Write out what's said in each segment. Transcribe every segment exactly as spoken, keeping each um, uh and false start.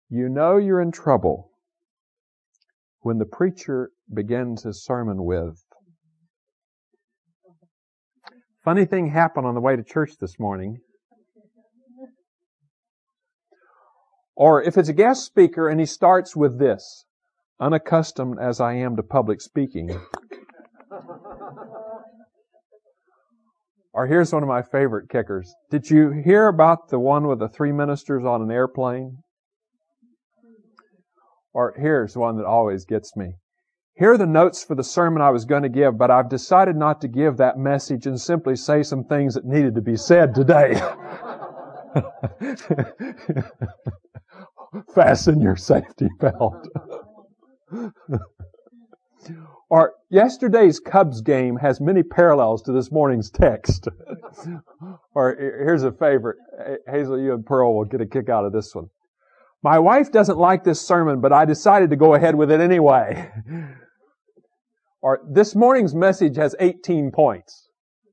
You know you're in trouble when the preacher begins his sermon with, "Funny thing happened on the way to church this morning." Or if it's a guest speaker and he starts with this, "Unaccustomed as I am to public speaking." Or here's one of my favorite kickers. "Did you hear about the one with the three ministers on an airplane?" Or here's one that always gets me. "Here are the notes for the sermon I was going to give, but I've decided not to give that message and simply say some things that needed to be said today." Fasten your safety belt. Or yesterday's Cubs game has many parallels to this morning's text. Or here's a favorite. Hazel, you and Pearl will get a kick out of this one. "My wife doesn't like this sermon, but I decided to go ahead with it anyway." Or "This morning's message has eighteen points."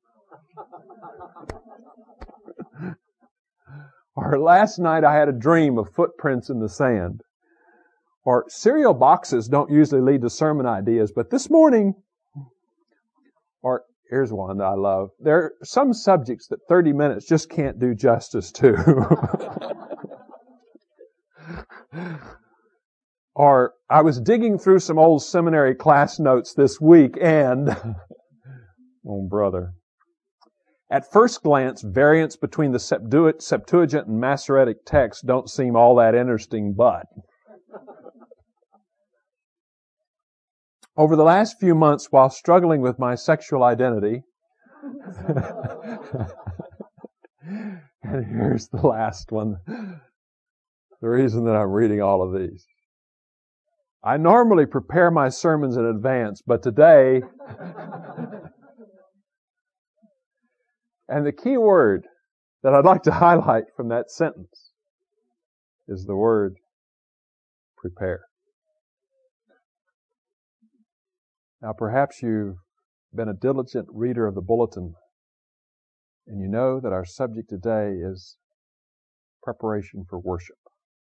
Or "Last night I had a dream of footprints in the sand." Or "Cereal boxes don't usually lead to sermon ideas, but this morning." Or here's one that I love. "There are some subjects that thirty minutes just can't do justice to." Or "I was digging through some old seminary class notes this week and..." Oh, brother. "At first glance, variants between the Septuagint and Masoretic texts don't seem all that interesting, but..." "Over the last few months, while struggling with my sexual identity..." And here's the last one. The reason that I'm reading all of these. "I normally prepare my sermons in advance, but today..." And the key word that I'd like to highlight from that sentence is the word prepare. Now perhaps you've been a diligent reader of the bulletin, and you know that our subject today is preparation for worship.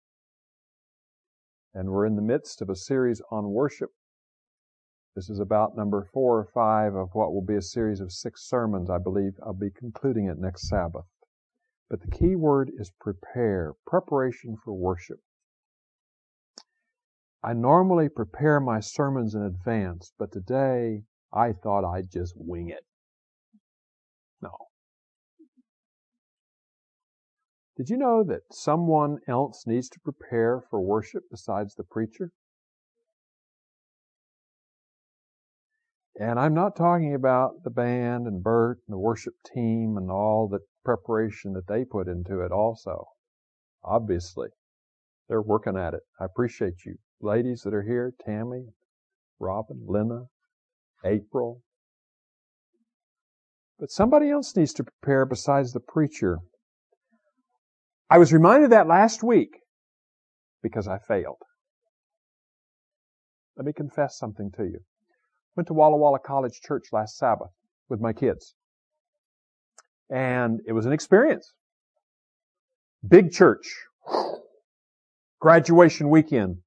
And we're in the midst of a series on worship. This is about number four or five of what will be a series of six sermons, I believe. I'll be concluding it next Sabbath. But the key word is prepare, preparation for worship. I normally prepare my sermons in advance, but today I thought I'd just wing it. No. Did you know that someone else needs to prepare for worship besides the preacher? And I'm not talking about the band and Bert and the worship team and all the preparation that they put into it also. Obviously, they're working at it. I appreciate you. Ladies that are here, Tammy, Robin, Lena, April. But somebody else needs to prepare besides the preacher. I was reminded of that last week because I failed. Let me confess something to you. Went to Walla Walla College Church last Sabbath with my kids. And it was an experience. Big church. Graduation weekend.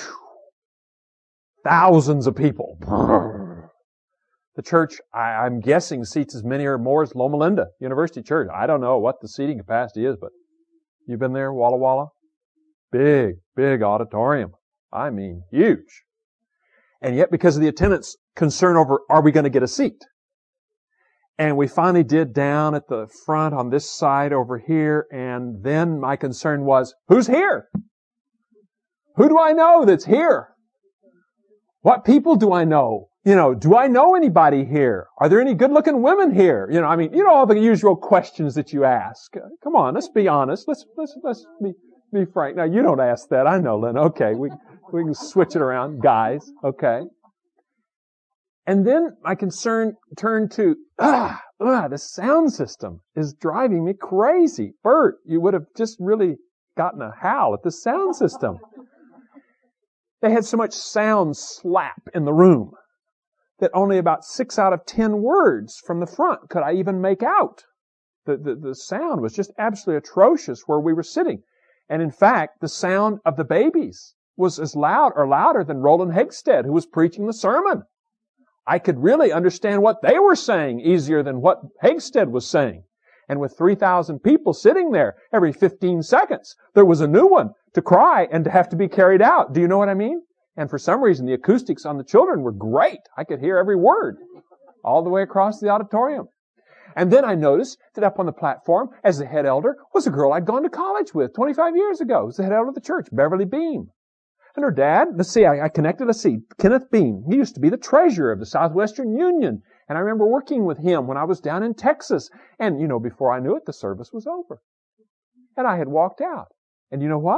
Thousands of people. The church, I, I'm guessing, seats as many or more as Loma Linda University Church. I don't know what the seating capacity is, but you've been there, Walla Walla? Big, big auditorium. I mean, huge. And yet, because of the attendance concern over, are we going to get a seat? And we finally did down at the front on this side over here. And then my concern was, who's here? Who do I know that's here? What people do I know? You know, do I know anybody here? Are there any good-looking women here? You know, I mean, you know, all the usual questions that you ask. Come on, let's be honest. Let's, let's, let's be, be frank. Now, you don't ask that. I know, Lynn. Okay, we, we can switch it around. Guys, okay. And then my concern turned to, ah, ah, the sound system is driving me crazy. Bert, you would have just really gotten a howl at the sound system. They had so much sound slap in the room that only about six out of ten words from the front could I even make out. The, the, the sound was just absolutely atrocious where we were sitting. And in fact, the sound of the babies was as loud or louder than Roland Hegstead, who was preaching the sermon. I could really understand what they were saying easier than what Hegstead was saying. And with three thousand people sitting there every fifteen seconds, there was a new one to cry and to have to be carried out. Do you know what I mean? And for some reason, the acoustics on the children were great. I could hear every word all the way across the auditorium. And then I noticed that up on the platform, as the head elder, was a girl I'd gone to college with twenty-five years ago. It was the head elder of the church, Beverly Beam. And her dad, let's see, I, I connected, let's see, Kenneth Beam. He used to be the treasurer of the Southwestern Union. And I remember working with him when I was down in Texas. And, you know, before I knew it, the service was over. And I had walked out. And you know what?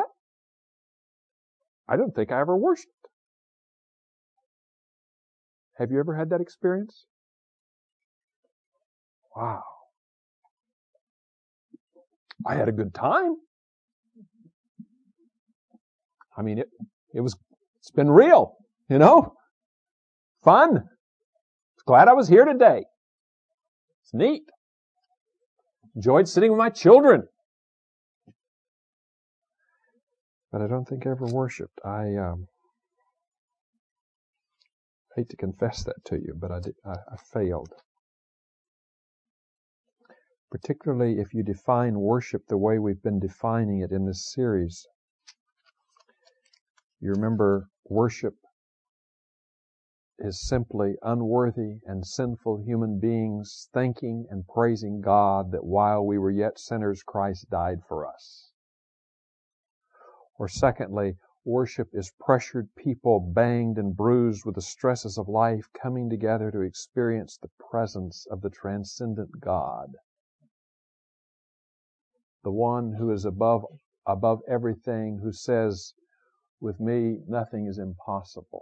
I don't think I ever worshiped. Have you ever had that experience? Wow. I had a good time. I mean, it, it was, it's been real, you know? Fun. Glad I was here today. It's neat. Enjoyed sitting with my children. But I don't think I ever worshipped. I um, hate to confess that to you, but I, did, I, I failed. Particularly if you define worship the way we've been defining it in this series. You remember worship is simply unworthy and sinful human beings thanking and praising God that while we were yet sinners, Christ died for us. Or secondly, worship is pressured people, banged and bruised with the stresses of life, coming together to experience the presence of the transcendent God. The one who is above, above everything, who says, with me, nothing is impossible.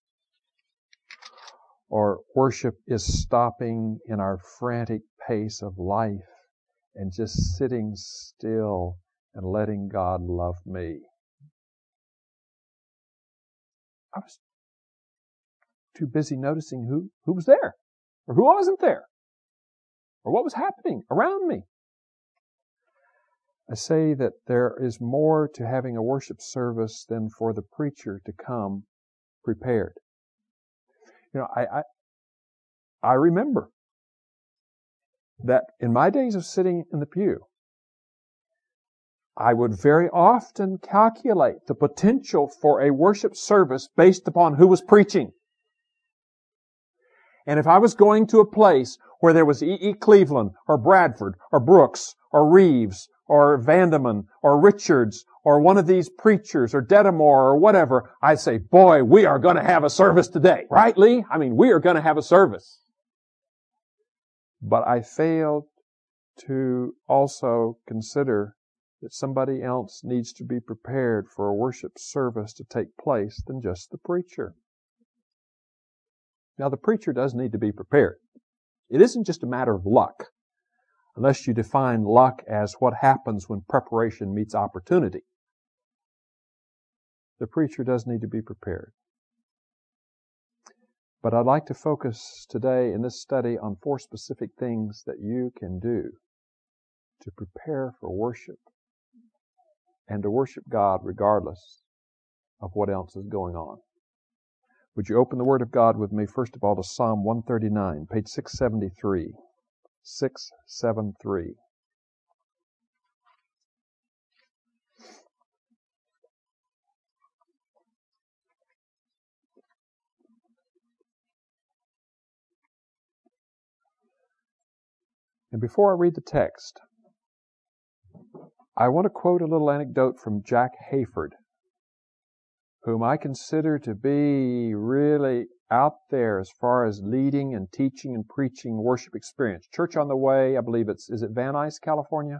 Or worship is stopping in our frantic pace of life and just sitting still and letting God love me. I was too busy noticing who, who was there, or who wasn't there, or what was happening around me. I say that there is more to having a worship service than for the preacher to come prepared. You know, I, I, I remember that in my days of sitting in the pew, I would very often calculate the potential for a worship service based upon who was preaching. And if I was going to a place where there was E E. Cleveland, or Bradford, or Brooks, or Reeves, or Vandeman, or Richards, or one of these preachers, or Dedamore, or whatever, I'd say, boy, we are going to have a service today. Right, Lee? I mean, we are going to have a service. But I failed to also consider that somebody else needs to be prepared for a worship service to take place than just the preacher. Now, the preacher does need to be prepared. It isn't just a matter of luck, unless you define luck as what happens when preparation meets opportunity. The preacher does need to be prepared. But I'd like to focus today in this study on four specific things that you can do to prepare for worship and to worship God regardless of what else is going on. Would you open the Word of God with me, first of all, to Psalm one thirty-nine, page six seventy-three. six seventy-three. And before I read the text, I want to quote a little anecdote from Jack Hayford, whom I consider to be really out there as far as leading and teaching and preaching worship experience. Church on the Way, I believe it's, is it Van Nuys, California?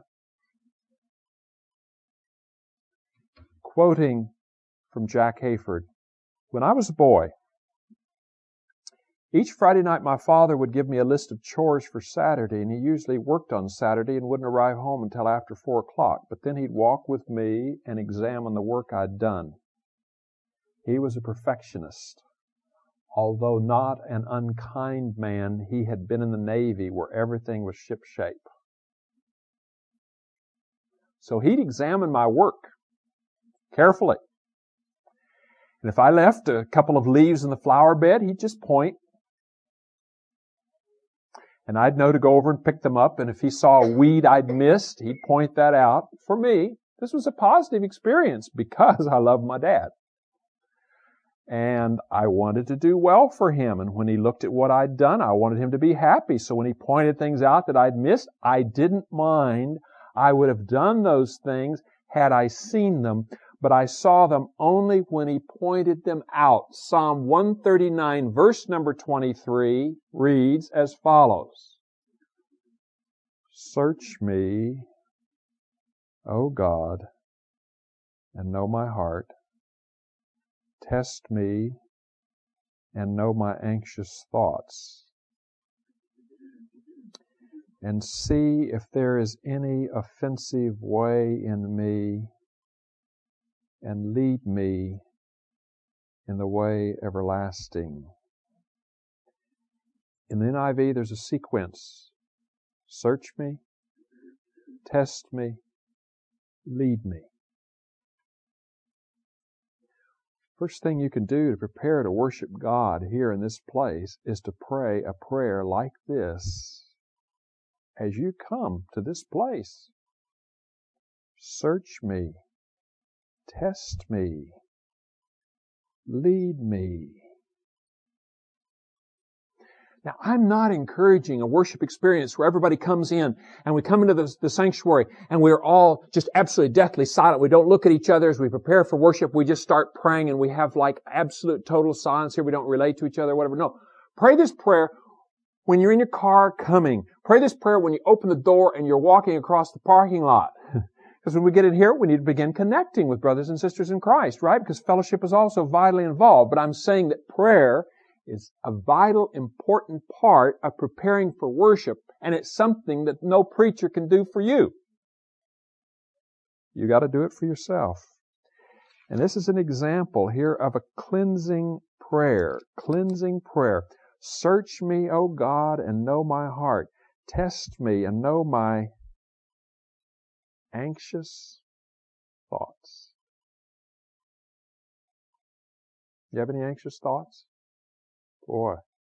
Quoting from Jack Hayford, when I was a boy, each Friday night my father would give me a list of chores for Saturday, and he usually worked on Saturday and wouldn't arrive home until after four o'clock. But then he'd walk with me and examine the work I'd done. He was a perfectionist. Although not an unkind man, he had been in the Navy where everything was shipshape. So he'd examine my work carefully. And if I left a couple of leaves in the flower bed, he'd just point. And I'd know to go over and pick them up. And if he saw a weed I'd missed, he'd point that out. For me, this was a positive experience because I love my dad. And I wanted to do well for him. And when he looked at what I'd done, I wanted him to be happy. So when he pointed things out that I'd missed, I didn't mind. I would have done those things had I seen them, but I saw them only when he pointed them out. Psalm one thirty-nine, verse number twenty-three, reads as follows. Search me, O God, and know my heart. Test me and know my anxious thoughts. And see if there is any offensive way in me, and lead me in the way everlasting. In the N I V, there's a sequence. Search me, test me, lead me. First thing you can do to prepare to worship God here in this place is to pray a prayer like this as you come to this place. Search me, test me, lead me. Now, I'm not encouraging a worship experience where everybody comes in and we come into the, the sanctuary and we're all just absolutely deathly silent. We don't look at each other as we prepare for worship. We just start praying and we have like absolute total silence here. We don't relate to each other, whatever. No. Pray this prayer when you're in your car coming. Pray this prayer when you open the door and you're walking across the parking lot. Because when we get in here, we need to begin connecting with brothers and sisters in Christ, right? Because fellowship is also vitally involved. But I'm saying that prayer is a vital, important part of preparing for worship, and it's something that no preacher can do for you. You got to do it for yourself. And this is an example here of a cleansing prayer. Cleansing prayer. Search me, O God, and know my heart. Test me and know my anxious thoughts. You have any anxious thoughts? Boy,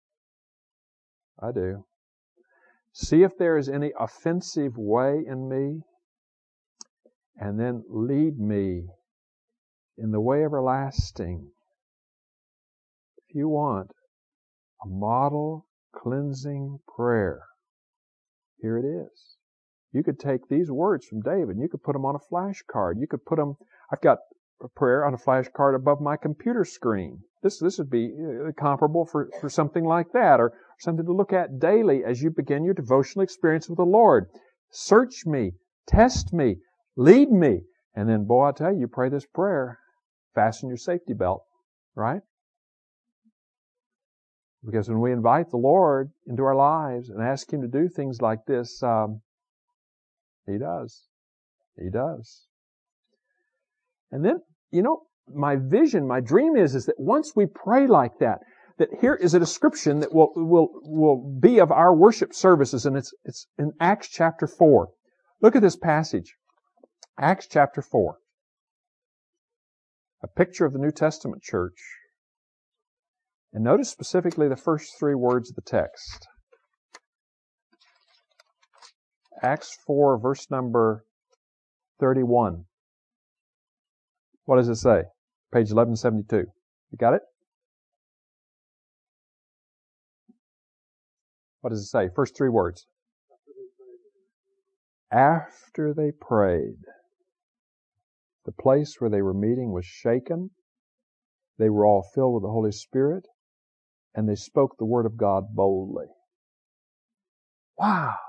I do. See if there is any offensive way in me, and then lead me in the way everlasting. If you want a model cleansing prayer, here it is. You could take these words from David, you could put them on a flashcard. You could put them, I've got a prayer on a flashcard above my computer screen. This this would be comparable for, for something like that, or something to look at daily as you begin your devotional experience with the Lord. Search me, test me, lead me. And then, boy, I tell you, you pray this prayer, fasten your safety belt, right? Because when we invite the Lord into our lives and ask Him to do things like this, um, He does. He does. And then, you know, my vision, my dream is, is that once we pray like that, that here is a description that will, will, will be of our worship services, and it's, it's in Acts chapter four. Look at this passage. Acts chapter four. A picture of the New Testament church. And notice specifically the first three words of the text. Acts four, verse number thirty-one. What does it say? Page eleven seventy-two. You got it? What does it say? First three words. After they prayed, the place where they were meeting was shaken. They were all filled with the Holy Spirit, and they spoke the Word of God boldly. Wow!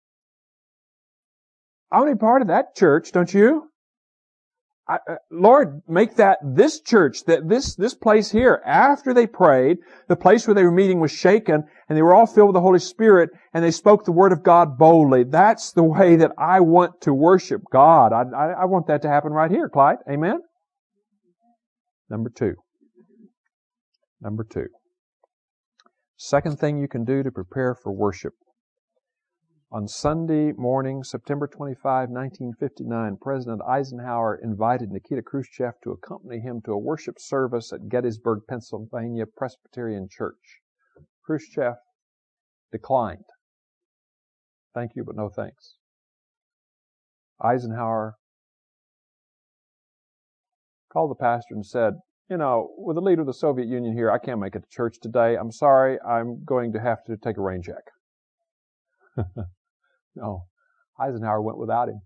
I want to be part of that church, don't you? I, uh, Lord, make that this church, that this, this place here, after they prayed, the place where they were meeting was shaken, and they were all filled with the Holy Spirit, and they spoke the Word of God boldly. That's the way that I want to worship God. I, I, I want that to happen right here, Clyde. Amen? Number two. Number two. Second thing you can do to prepare for worship. On Sunday morning, September twenty-fifth, nineteen fifty-nine, President Eisenhower invited Nikita Khrushchev to accompany him to a worship service at Gettysburg, Pennsylvania Presbyterian Church. Khrushchev declined. Thank you, but no thanks. Eisenhower called the pastor and said, you know, with the leader of the Soviet Union here, I can't make it to church today. I'm sorry, I'm going to have to take a rain check. No, Eisenhower went without him.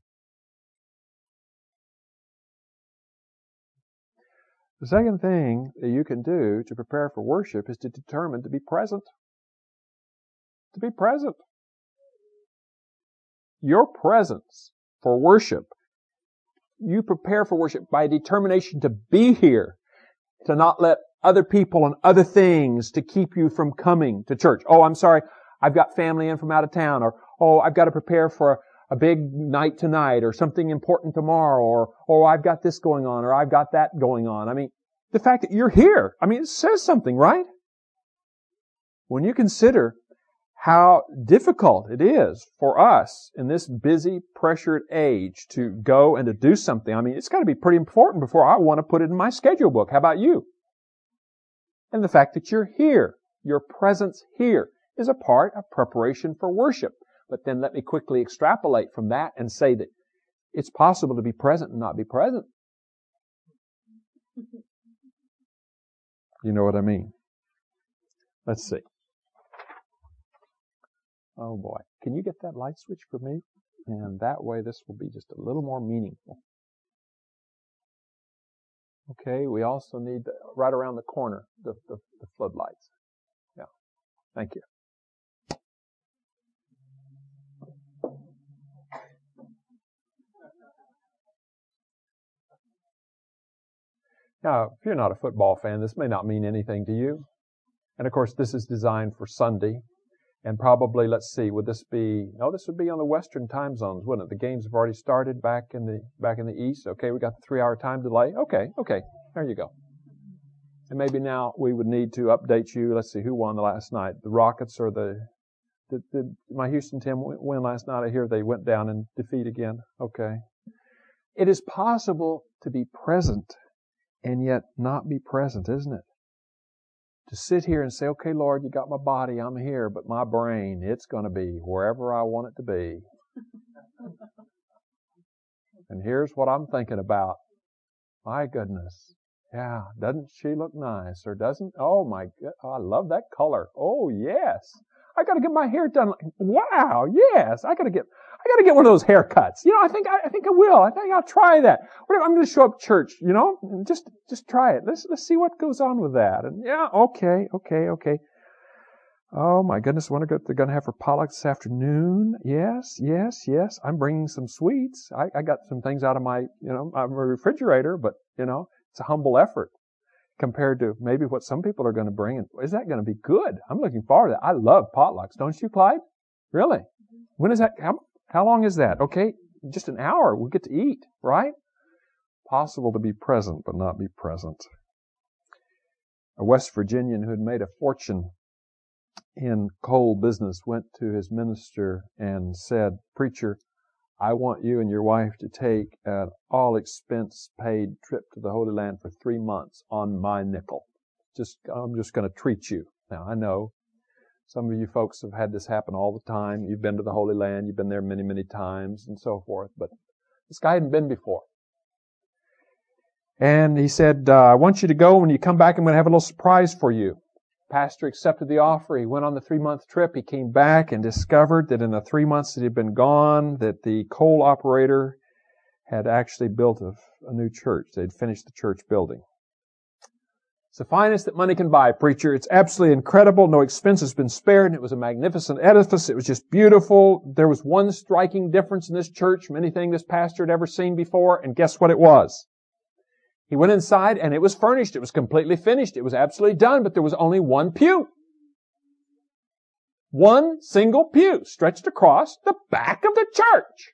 The second thing that you can do to prepare for worship is to determine to be present. To be present. Your presence for worship, you prepare for worship by determination to be here, to not let other people and other things to keep you from coming to church. Oh, I'm sorry, I've got family in from out of town, or oh, I've got to prepare for a big night tonight, or something important tomorrow, or oh, I've got this going on, or I've got that going on. I mean, the fact that you're here, I mean, it says something, right? When you consider how difficult it is for us in this busy, pressured age to go and to do something, I mean, it's got to be pretty important before I want to put it in my schedule book. How about you? And the fact that you're here, your presence here, is a part of preparation for worship. But then let me quickly extrapolate from that and say that it's possible to be present and not be present. You know what I mean? Let's see. Oh boy. Can you get that light switch for me? And that way this will be just a little more meaningful. Okay, we also need the, right around the corner, the, the, the floodlights. Yeah. Thank you. Now, if you're not a football fan, this may not mean anything to you. And of course, this is designed for Sunday. And probably, let's see, would this be, no, this would be on the Western time zones, wouldn't it? The games have already started back in the, back in the East. Okay, we got the three hour time delay. Okay, okay, there you go. And maybe now we would need to update you. Let's see, who won the last night? The Rockets or the, did, did my Houston team win last night? I hear they went down in defeat again. Okay. It is possible to be present and yet not be present, isn't it? To sit here and say, okay, Lord, you got my body, I'm here, but my brain, it's going to be wherever I want it to be. And here's what I'm thinking about. My goodness. Yeah, doesn't she look nice? Or doesn't, oh my God, I love that color. Oh, yes. I got to get my hair done. Wow, yes. I got to get, I got to get one of those haircuts. You know, I think, I, I think I will. I think I'll try that. I'm going to show up at church, you know, and just, just try it. Let's, let's see what goes on with that. And yeah, okay, okay, okay. Oh my goodness, I wonder what they're going to have for potluck this afternoon. Yes, yes, yes. I'm bringing some sweets. I, I got some things out of my, you know, my refrigerator, but you know, it's a humble effort compared to maybe what some people are going to bring. And is that going to be good? I'm looking forward to that. I love potlucks. Don't you, Clyde? Really? When is that? How, how long is that? Okay, just an hour. We'll get to eat, right? Possible to be present, but not be present. A West Virginian who had made a fortune in coal business went to his minister and said, "Preacher, I want you and your wife to take an all-expense-paid trip to the Holy Land for three months on my nickel. Just, I'm just going to treat you." Now, I know some of you folks have had this happen all the time. You've been to the Holy Land. You've been there many, many times and so forth. But this guy hadn't been before. And he said, uh, I want you to go. When you come back, I'm going to have a little surprise for you. Pastor accepted the offer. He went on the three-month trip. He came back and discovered that in the three months that he'd been gone, that the coal operator had actually built a, a new church. They'd finished the church building. It's the finest that money can buy, preacher. It's absolutely incredible. No expense has been spared. It was a magnificent edifice. It was just beautiful. There was one striking difference in this church from anything this pastor had ever seen before, and guess what it was? He went inside and it was furnished. It was completely finished. It was absolutely done, but there was only one pew. One single pew stretched across the back of the church.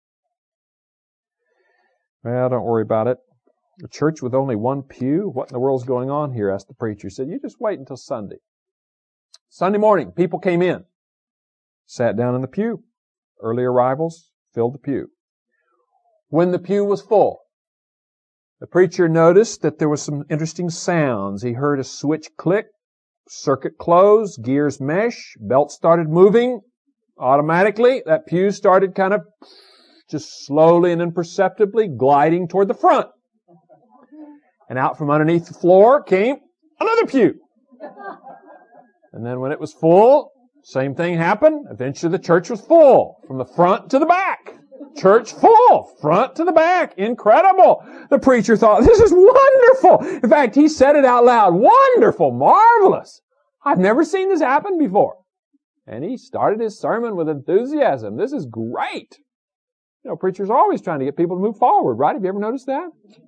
Well, don't worry about it. A church with only one pew? What in the world's going on here? Asked the preacher. He said, you just wait until Sunday. Sunday morning, people came in, sat down in the pew. Early arrivals filled the pew. When the pew was full, the preacher noticed that there was some interesting sounds. He heard a switch click, circuit close, gears mesh, belt started moving. Automatically, that pew started kind of just slowly and imperceptibly gliding toward the front. And out from underneath the floor came another pew. And then when it was full, same thing happened. Eventually the church was full, from the front to the back. Church full, front to the back. Incredible. The preacher thought, this is wonderful. In fact, he said it out loud. Wonderful, marvelous. I've never seen this happen before. And he started his sermon with enthusiasm. This is great. You know, preachers are always trying to get people to move forward, right? Have you ever noticed that?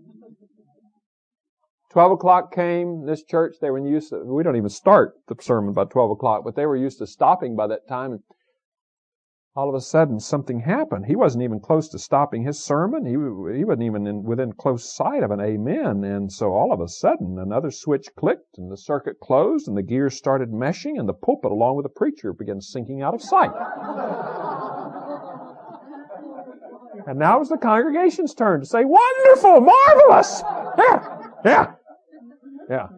Twelve o'clock came, this church, they were used to, we don't even start the sermon by twelve o'clock, but they were used to stopping by that time. And all of a sudden, something happened. He wasn't even close to stopping his sermon. He, he wasn't even in, within close sight of an amen. And so all of a sudden, another switch clicked, and the circuit closed, and the gears started meshing, and the pulpit, along with the preacher, began sinking out of sight. And now it was the congregation's turn to say, wonderful, marvelous! Yeah, yeah, yeah.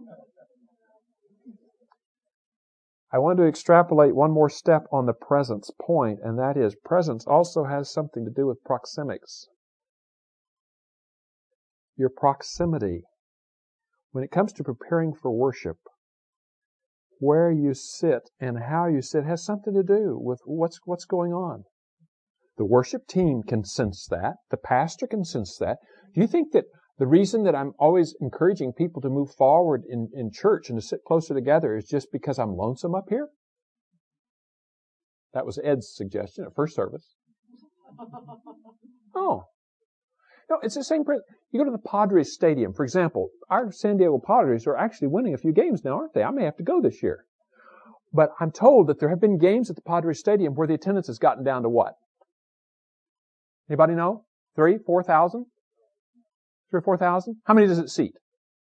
I want to extrapolate one more step on the presence point, and that is presence also has something to do with proxemics. Your proximity. When it comes to preparing for worship, where you sit and how you sit has something to do with what's, what's going on. The worship team can sense that. The pastor can sense that. Do you think that the reason that I'm always encouraging people to move forward in, in church and to sit closer together is just because I'm lonesome up here? That was Ed's suggestion at first service. Oh. No, it's the same principle. You go to the Padres Stadium, for example. Our San Diego Padres are actually winning a few games now, aren't they? I may have to go this year. But I'm told that there have been games at the Padres Stadium where the attendance has gotten down to what? Anybody know? Three, four thousand? Three or four thousand? How many does it seat?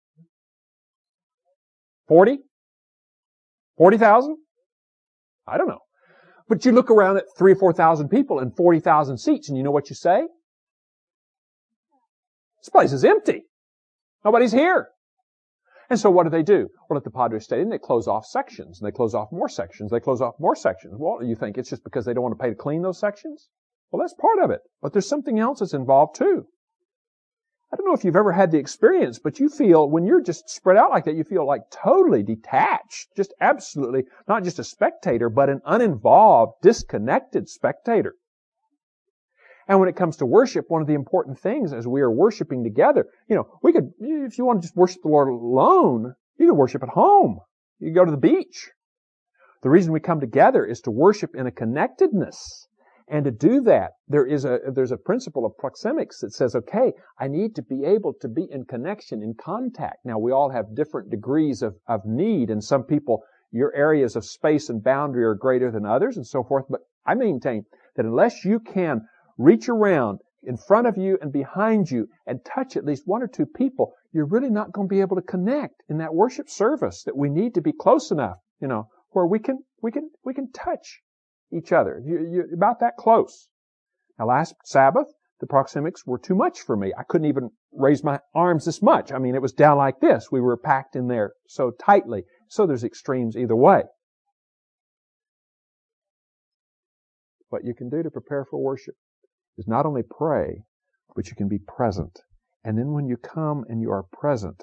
Forty? Forty thousand? I don't know. But you look around at three or four thousand people and forty thousand seats, and you know what you say? This place is empty. Nobody's here. And so what do they do? Well, at the Padres Stadium, they close off sections, and they close off more sections, they close off more sections. Well, you think it's just because they don't want to pay to clean those sections? Well, that's part of it. But there's something else that's involved too. I don't know if you've ever had the experience, but you feel, when you're just spread out like that, you feel like totally detached, just absolutely, not just a spectator, but an uninvolved, disconnected spectator. And when it comes to worship, one of the important things as we are worshiping together, you know, we could, if you want to just worship the Lord alone, you can worship at home. You can go to the beach. The reason we come together is to worship in a connectedness. And to do that, there is a, there's a principle of proxemics that says, okay, I need to be able to be in connection, in contact. Now, we all have different degrees of, of need, and some people, your areas of space and boundary are greater than others and so forth. But I maintain that unless you can reach around in front of you and behind you and touch at least one or two people, you're really not going to be able to connect in that worship service. That we need to be close enough, you know, where we can, we can, we can touch each other. You, you, about that close. Now, last Sabbath, the proxemics were too much for me. I couldn't even raise my arms this much. I mean, it was down like this. We were packed in there so tightly. So there's extremes either way. What you can do to prepare for worship is not only pray, but you can be present. And then when you come and you are present,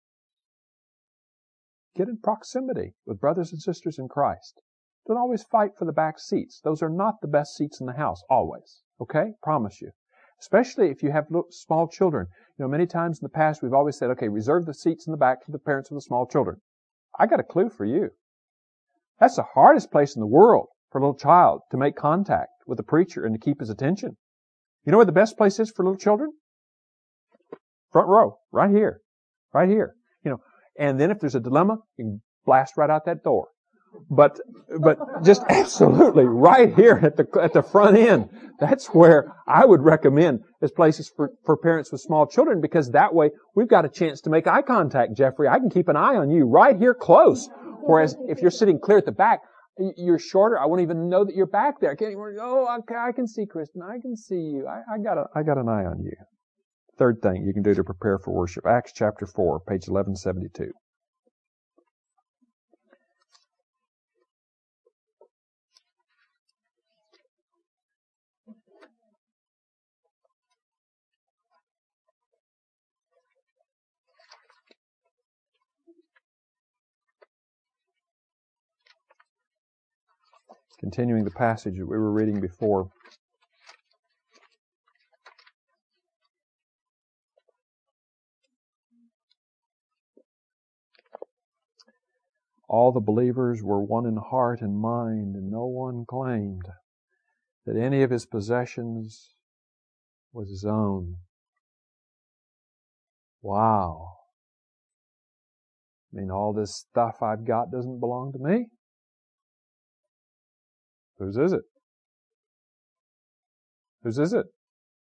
get in proximity with brothers and sisters in Christ. Don't always fight for the back seats. Those are not the best seats in the house, always. Okay? Promise you. Especially if you have little, small children. You know, many times in the past we've always said, okay, reserve the seats in the back for the parents of the small children. I got a clue for you. That's the hardest place in the world for a little child to make contact with the preacher and to keep his attention. You know where the best place is for little children? Front row. Right here. Right here. You know, and then if there's a dilemma, you can blast right out that door. But, but just absolutely right here at the, at the front end. That's where I would recommend as places for, for parents with small children, because that way we've got a chance to make eye contact, Jeffrey. I can keep an eye on you right here close. Whereas if you're sitting clear at the back, You're shorter. I won't even know that you're back there. I can't even, oh, okay, I can see Kristen. I can see you. I, I got a, I got an eye on you. Third thing you can do to prepare for worship. Acts chapter four, page eleven seventy-two. Continuing the passage that we were reading before. All the believers were one in heart and mind, and no one claimed that any of his possessions was his own. Wow. I mean, all this stuff I've got doesn't belong to me? Whose is it? Whose is it?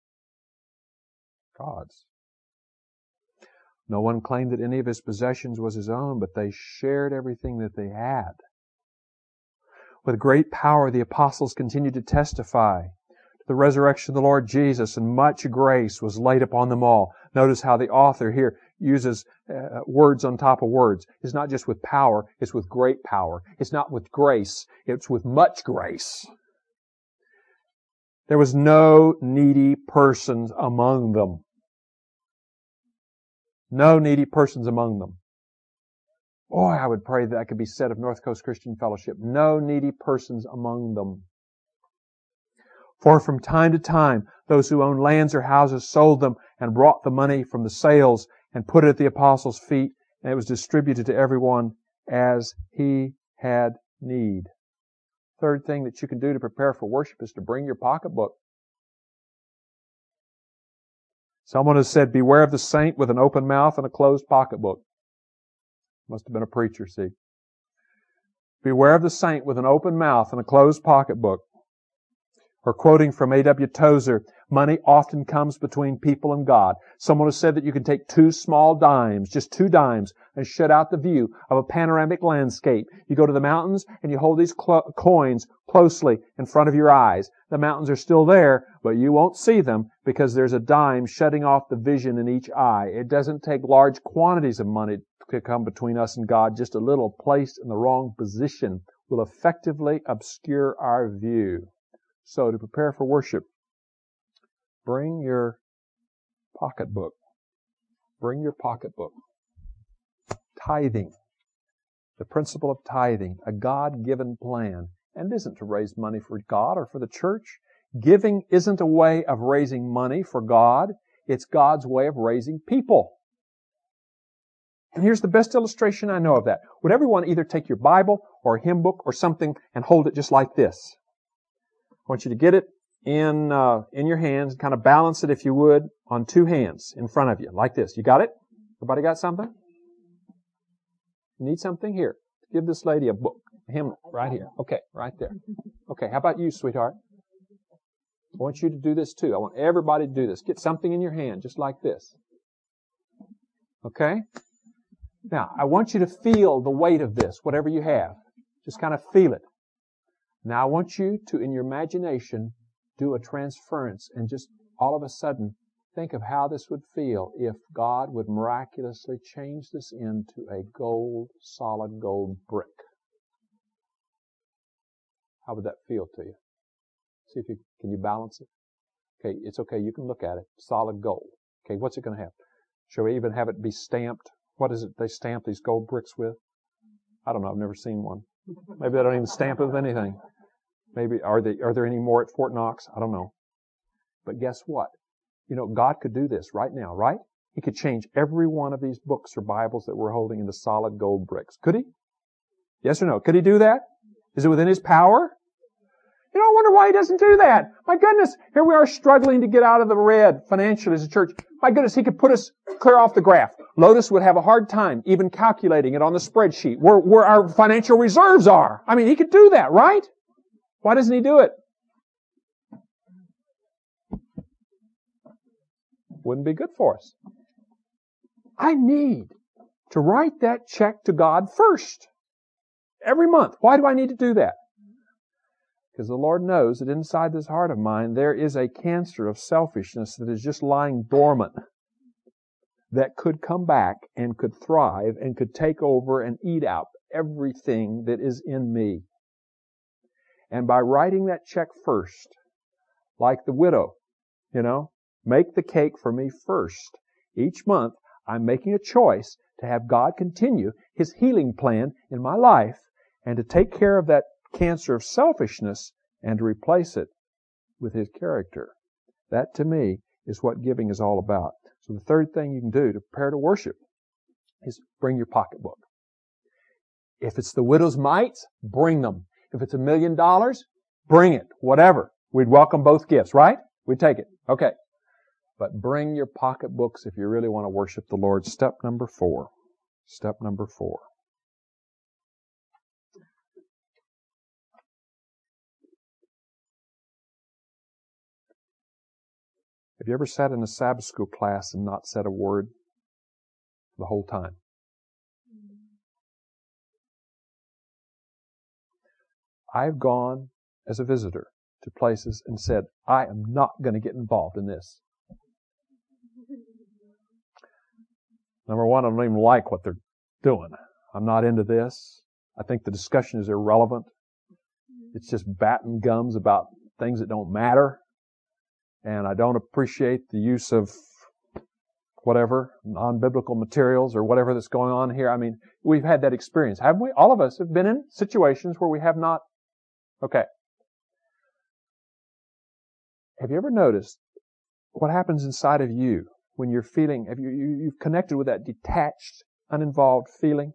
God's. No one claimed that any of his possessions was his own, but they shared everything that they had. With great power, the apostles continued to testify to the resurrection of the Lord Jesus, and much grace was laid upon them all. Notice how the author here uses uh, words on top of words. It's not just with power, it's with great power. It's not with grace, it's with much grace. There was no needy persons among them. No needy persons among them. Boy, I would pray that could be said of North Coast Christian Fellowship. No needy persons among them. For from time to time, those who owned lands or houses sold them and brought the money from the sales and put it at the apostles' feet, and it was distributed to everyone as he had need. Third thing that you can do to prepare for worship is to bring your pocketbook. Someone has said, beware of the saint with an open mouth and a closed pocketbook. Must have been a preacher, see. Beware of the saint with an open mouth and a closed pocketbook. Or quoting from A W Tozer, money often comes between people and God. Someone has said that you can take two small dimes, just two dimes, and shut out the view of a panoramic landscape. You go to the mountains and you hold these clo- coins closely in front of your eyes. The mountains are still there, but you won't see them because there's a dime shutting off the vision in each eye. It doesn't take large quantities of money to come between us and God. Just a little placed in the wrong position will effectively obscure our view. So to prepare for worship, bring your pocketbook. Bring your pocketbook. Tithing. The principle of tithing, a God-given plan. And it isn't to raise money for God or for the church. Giving isn't a way of raising money for God. It's God's way of raising people. And here's the best illustration I know of that. Would everyone either take your Bible or a hymn book or something and hold it just like this? I want you to get it in uh, in your hands, kind of balance it, if you would, on two hands in front of you, like this. You got it? Everybody got something? You need something? Here. Give this lady a book, a hymn right here. Okay, right there. Okay, how about you, sweetheart? I want you to do this too. I want everybody to do this. Get something in your hand, just like this. Okay? Now, I want you to feel the weight of this, whatever you have. Just kind of feel it. Now I want you to, in your imagination, do a transference and just all of a sudden think of how this would feel if God would miraculously change this into a gold, solid gold brick. How would that feel to you? See if you, can you balance it? Okay, it's okay, you can look at it. Solid gold. Okay, what's it going to have? Shall we even have it be stamped? What is it they stamp these gold bricks with? I don't know, I've never seen one. Maybe they don't even stamp it with anything. Maybe, are they, are there any more at Fort Knox? I don't know. But guess what? You know, God could do this right now, right? He could change every one of these books or Bibles that we're holding into solid gold bricks. Could He? Yes or no? Could He do that? Is it within His power? You know, I wonder why He doesn't do that. My goodness, here we are struggling to get out of the red financially as a church. My goodness, He could put us clear off the graph. Lotus would have a hard time even calculating it on the spreadsheet where, where our financial reserves are. I mean, He could do that, right? Why doesn't He do it? Wouldn't be good for us. I need to write that check to God first. Every month. Why do I need to do that? Because the Lord knows that inside this heart of mine there is a cancer of selfishness that is just lying dormant, that could come back and could thrive and could take over and eat out everything that is in me. And by writing that check first, like the widow, you know, make the cake for me first. Each month, I'm making a choice to have God continue His healing plan in my life and to take care of that cancer of selfishness and to replace it with His character. That, to me, is what giving is all about. So the third thing you can do to prepare to worship is bring your pocketbook. If it's the widow's mites, bring them. If it's a million dollars, bring it. Whatever. We'd welcome both gifts, right? We'd take it. Okay. But bring your pocketbooks if you really want to worship the Lord. Step number four. Step number four. Have you ever sat in a Sabbath school class and not said a word the whole time? I've gone as a visitor to places and said, I am not going to get involved in this. Number one, I don't even like what they're doing. I'm not into this. I think the discussion is irrelevant. It's just batting gums about things that don't matter. And I don't appreciate the use of whatever, non-biblical materials or whatever that's going on here. I mean, we've had that experience, haven't we? All of us have been in situations where we have not. Okay. Have you ever noticed what happens inside of you when you're feeling, have you, you, you've connected with that detached, uninvolved feeling?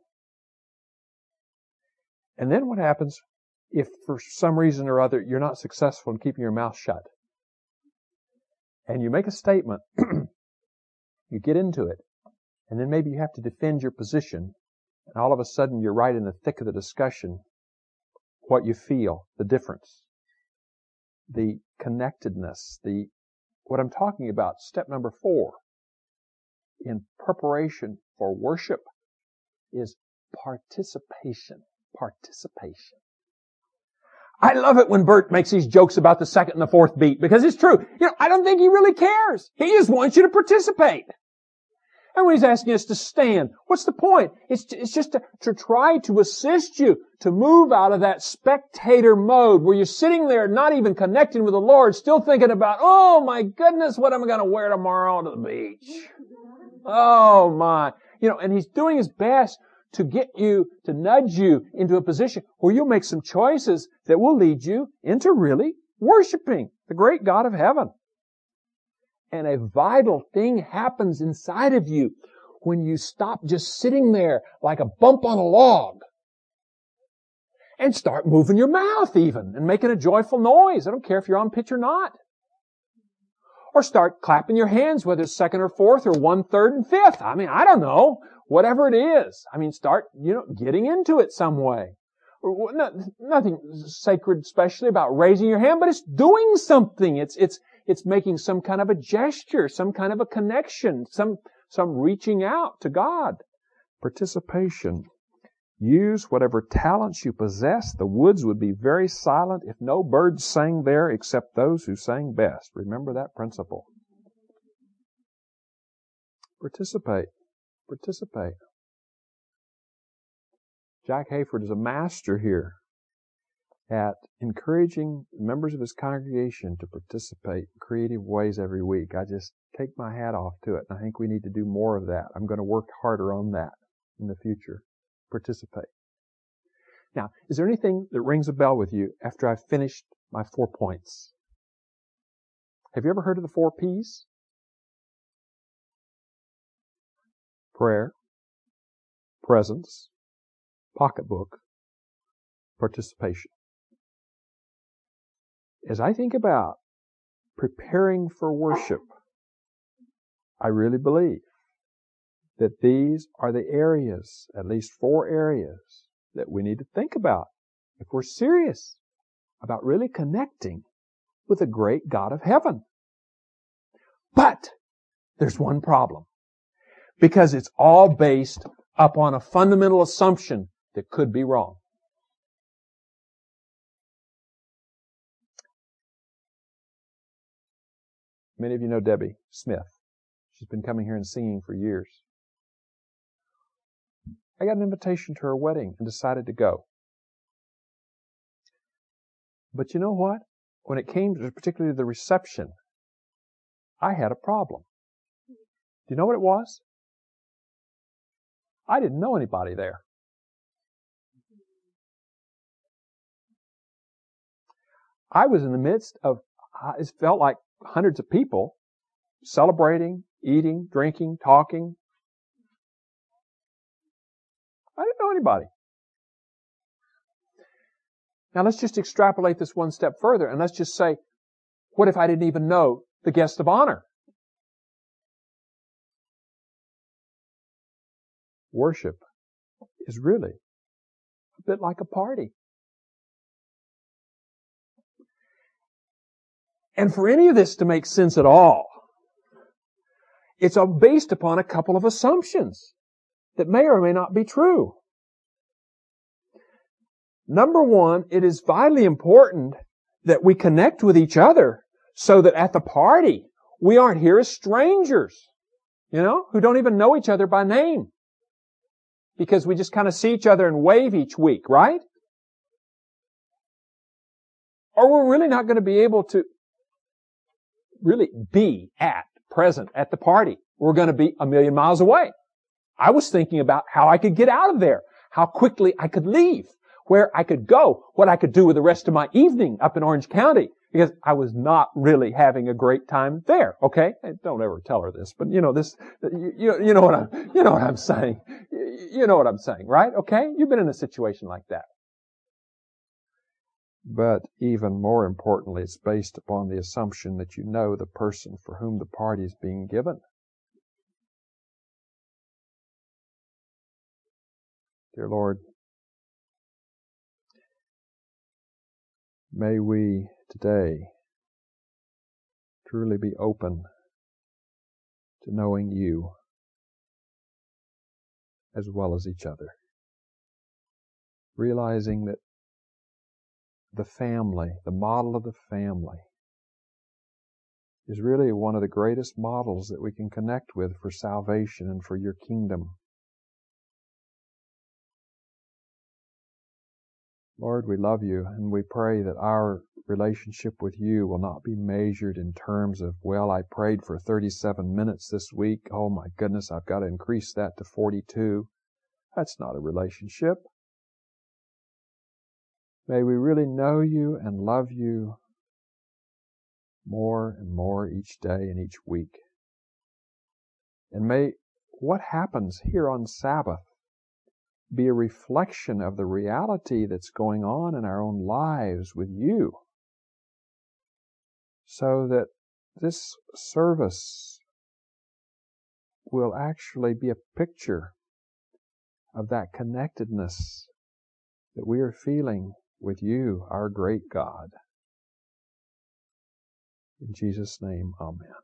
And then what happens if for some reason or other you're not successful in keeping your mouth shut? And you make a statement, you get into it, and then maybe you have to defend your position, and all of a sudden you're right in the thick of the discussion. What you feel, the difference, the connectedness, the what I'm talking about, step number four, in preparation for worship, is participation. Participation. I love it when Bert makes these jokes about the second and the fourth beat, because it's true. You know, I don't think he really cares. He just wants you to participate. And when he's asking us to stand, what's the point? It's, it's just to, to try to assist you to move out of that spectator mode where you're sitting there not even connecting with the Lord, still thinking about, oh my goodness, what am I going to wear tomorrow to the beach? Oh my. You know, and he's doing his best to get you, to nudge you into a position where you'll make some choices that will lead you into really worshiping the great God of heaven. And a vital thing happens inside of you when you stop just sitting there like a bump on a log and start moving your mouth even and making a joyful noise. I don't care if you're on pitch or not. Or start clapping your hands, whether it's second or fourth or one, third and fifth. I mean, I don't know. Whatever it is. I mean, start, you know, getting into it some way. Nothing sacred especially about raising your hand, but it's doing something. It's, it's, it's making some kind of a gesture, some kind of a connection, some, some reaching out to God. Participation. Use whatever talents you possess. The woods would be very silent if no birds sang there except those who sang best. Remember that principle. Participate. Participate. Jack Hayford is a master here at encouraging members of his congregation to participate in creative ways every week. I just take my hat off to it, and I think we need to do more of that. I'm going to work harder on that in the future. Participate. Now, is there anything that rings a bell with you after I've finished my four points? Have you ever heard of the four P's? Prayer, presence, pocketbook, participation. As I think about preparing for worship, I really believe that these are the areas, at least four areas, that we need to think about if we're serious about really connecting with the great God of heaven. But there's one problem. Because it's all based upon a fundamental assumption that could be wrong. Many of you know Debbie Smith. She's been coming here and singing for years. I got an invitation to her wedding and decided to go. But you know what? When it came to particularly the reception, I had a problem. Do you know what it was? I didn't know anybody there. I was in the midst of, it felt like hundreds of people celebrating, eating, drinking, talking. I didn't know anybody. Now let's just extrapolate this one step further and let's just say, what if I didn't even know the guest of honor? Worship is really a bit like a party. And for any of this to make sense at all, it's based upon a couple of assumptions that may or may not be true. Number one, it is vitally important that we connect with each other so that at the party, we aren't here as strangers, you know, who don't even know each other by name. Because we just kind of see each other and wave each week, right? Or we're really not going to be able to really be at, present at the party. We're going to be a million miles away. I was thinking about how I could get out of there, how quickly I could leave, where I could go, what I could do with the rest of my evening up in Orange County, because I was not really having a great time there. Okay, don't ever tell her this, but you know this. You, you know what I'm. You know what I'm saying. You know what I'm saying, right? Okay, you've been in a situation like that. But even more importantly, it's based upon the assumption that you know the person for whom the party is being given. Dear Lord, may we today truly be open to knowing you as well as each other. Realizing that the family, the model of the family, is really one of the greatest models that we can connect with for salvation and for your kingdom. Lord, we love you, and we pray that our relationship with you will not be measured in terms of, well, I prayed for thirty-seven minutes this week. Oh my goodness, I've got to increase that to forty-two. That's not a relationship. May we really know you and love you more and more each day and each week. And may what happens here on Sabbath be a reflection of the reality that's going on in our own lives with you, so that this service will actually be a picture of that connectedness that we are feeling with you, our great God. In Jesus' name, amen.